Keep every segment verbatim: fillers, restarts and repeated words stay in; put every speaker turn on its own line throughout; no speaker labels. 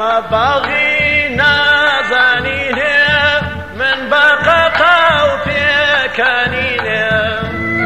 أما باغي نازانينه من بقى وفي كانينه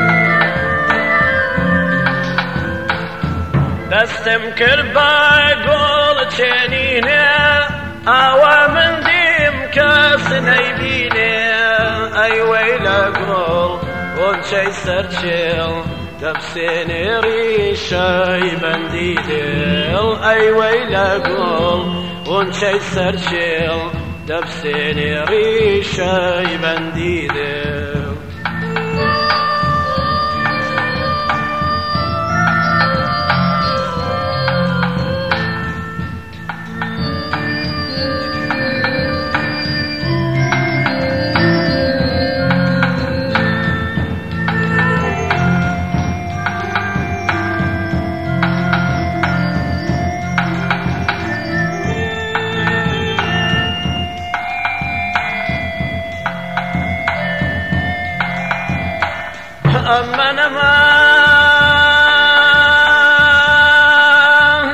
دستم كربا قول تشينينه أوا من ديم كاس نيبينه أي ويلا قول ونشي سرشيل دبسيني ريشاي بنديدل أي ويلا قول ونشي سرشيل دبسيني ريشاي بنديدل أما نمان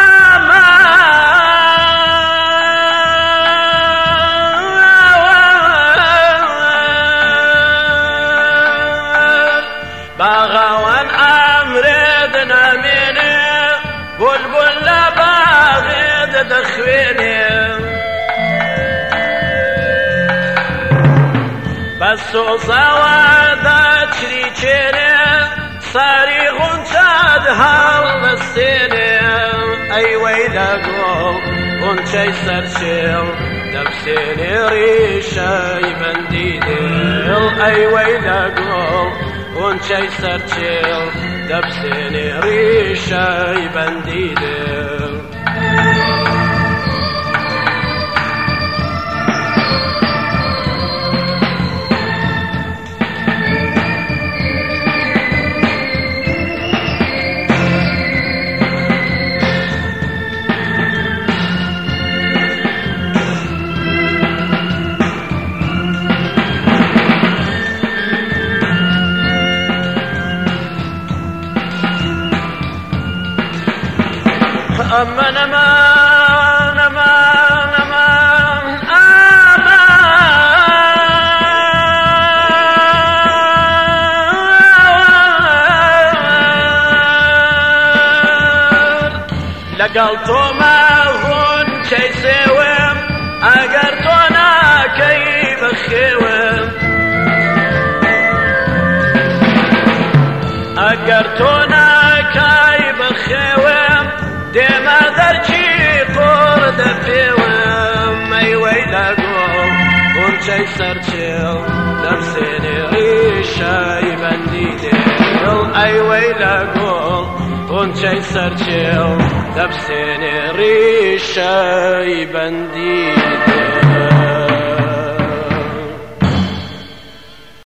أمان باغوان أمردنا مني بلبل باغد دخويني بس وصوادت شريكيني صاري غنشاد هالستيني أي ويلا قول ونشي سرشيل دبسيني ريشاي بنديدل أي ويلا قول ونشي سرشيل دبسيني ريشاي بنديدل أما نمان نمان نمان أمان لقلتو ما هون شي سوام أقرتونا كيف خيوام أقرتونا كيف خيوام ديما ذرجي قرد فيوم أي ويلا قوم ونشي سرشيل دبسيني ريشاي بنديدل أي ويلا قوم ونشي سرشيل دبسيني ريشاي بنديدل